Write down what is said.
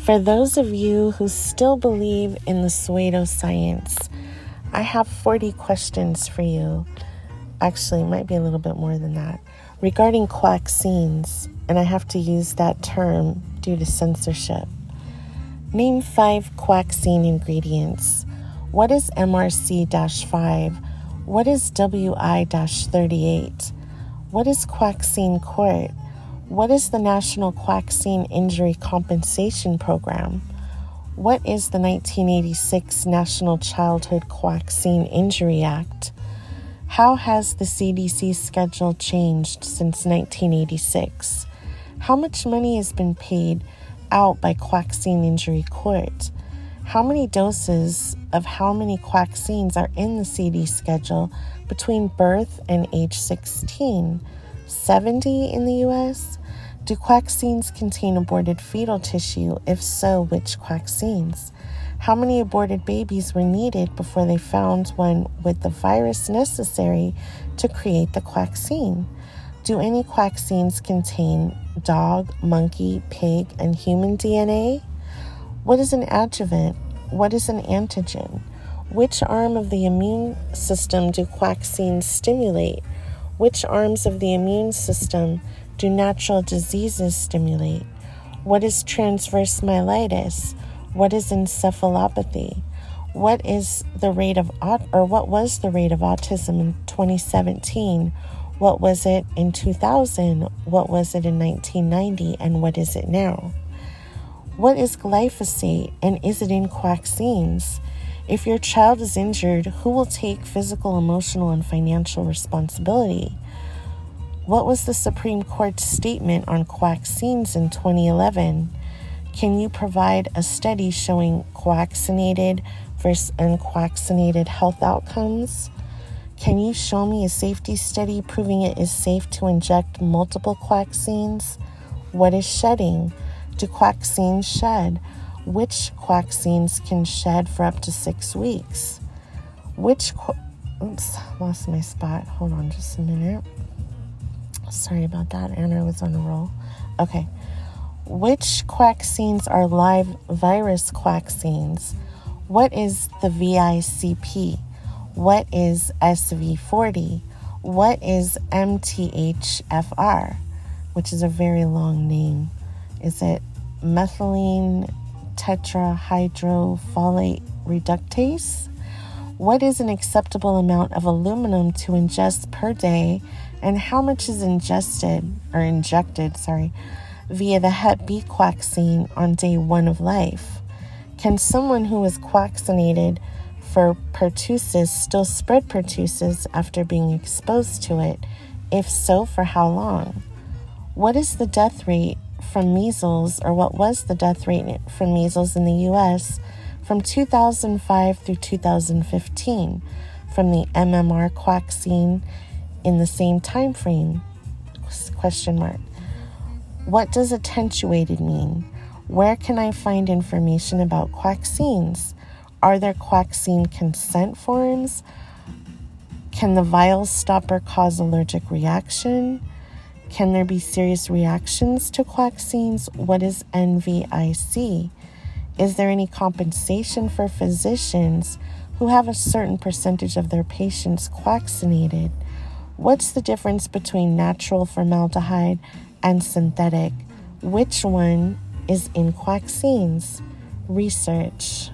For those of you who still believe in the pseudoscience, I have 40 questions for you. Actually, it might be a little bit more than that. Regarding quaxines, and I have to use that term due to censorship. Name 5 quaxine ingredients. What is MRC-5? What is WI-38? What is quaxine court? What is the National Quaxine Injury Compensation Program? What is the 1986 National Childhood Quaxine Injury Act? How has the CDC schedule changed since 1986? How much money has been paid out by Quaxine Injury Court? How many doses of how many quaxines are in the CD schedule between birth and age 16? 70 in the U.S.? Do quaxines contain aborted fetal tissue? If so, which quaxines? How many aborted babies were needed before they found one with the virus necessary to create the quaxine? Do any quaxines contain dog, monkey, pig, and human DNA? What is an adjuvant? What is an antigen? Which arm of the immune system do quaxines stimulate? Which arms of the immune system do natural diseases stimulate? What is transverse myelitis? What is encephalopathy? What is the rate of what was the rate of autism in 2017? What was it in 2000? What was it in 1990? And what is it now? What is glyphosate, and is it in quaxines? If your child is injured, who will take physical, emotional, and financial responsibility? What was the Supreme Court's statement on quaxines in 2011? Can you provide a study showing quaxinated versus unquaxinated health outcomes? Can you show me a safety study proving it is safe to inject multiple quaxines? What is shedding? Do quaxines shed? Which quaxines can shed for up to 6 weeks? Oops, lost my spot. Hold on just a minute. Sorry about that. Anna was on a roll. Okay. Which quaxines are live virus quaxines? What is the VICP? What is SV40? What is MTHFR? Which is a very long name. Is it methylene tetrahydrofolate reductase? What is an acceptable amount of aluminum to ingest per day, and how much is injected via the Hep B quaxine on day 1 of life? Can someone who is quaxinated for pertussis still spread pertussis after being exposed to it? If so, for how long? What is the death rate from measles, or what was the death rate from measles in the U.S. from 2005 through 2015 from the MMR quaxine in the same time frame? Question mark. What does attenuated mean? Where can I find information about quaxines? Are there quaxine consent forms? Can the vial stopper cause allergic reaction? Can there be serious reactions to quaxines? What is NVIC? Is there any compensation for physicians who have a certain percentage of their patients quaxinated? What's the difference between natural formaldehyde and synthetic? Which one is in quaxines? Research.